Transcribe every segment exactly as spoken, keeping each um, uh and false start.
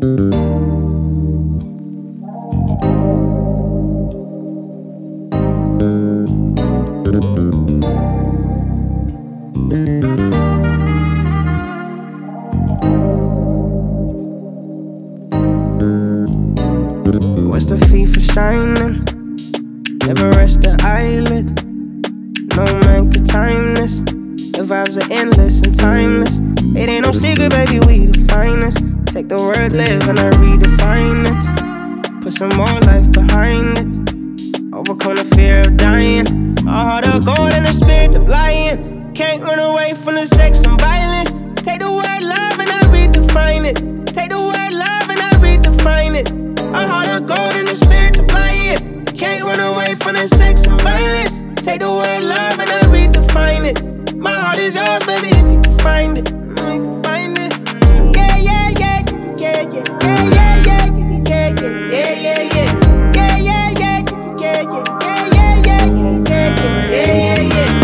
What's the fee for shining? Never rest the eyelid. No man could time this. The vibes are endless and timeless. It ain't no secret, baby, we the finest. Take the word live and I redefine it. Put some more life behind it. Overcome the fear of dying. A heart of gold and a spirit of lying. Can't run away from the sex and violence. Take the word love and I redefine it. Take the word love and I redefine it. A heart of gold and a spirit of lying. Can't run away from the sex and violence. Take the word love and I redefine it. My heart is yours, baby, if you can find it. You can find it. Yeah, yeah, yeah, yeah, yeah, yeah, yeah, yeah, yeah, yeah, yeah, yeah, yeah. Yeah, yeah, yeah, yeah, yeah, yeah, yeah, yeah, yeah, yeah, yeah, yeah.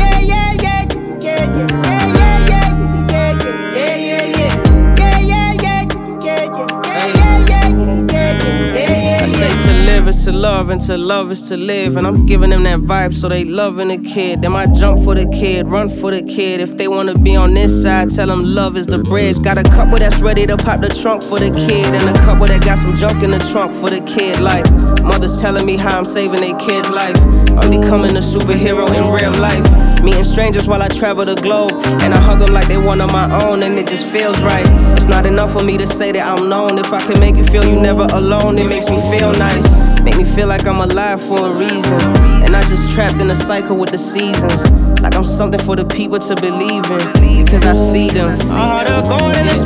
Is to love and to love is to live. And I'm giving them that vibe so they loving the kid. They might jump for the kid, run for the kid. If they wanna be on this side, tell them love is the bridge. Got a couple that's ready to pop the trunk for the kid, and a couple that got some junk in the trunk for the kid. Like mothers telling me how I'm saving their kid's life. I'm becoming a superhero in real life. Meeting strangers while I travel the globe, and I hug them like they one of my own, and it just feels right. It's not enough for me to say that I'm known. If I can make you feel you never alone, it makes me feel nice. Make me feel like I'm alive for a reason, and not just trapped in a cycle with the seasons. Like I'm something for the people to believe in, because I see them. A heart of gold and a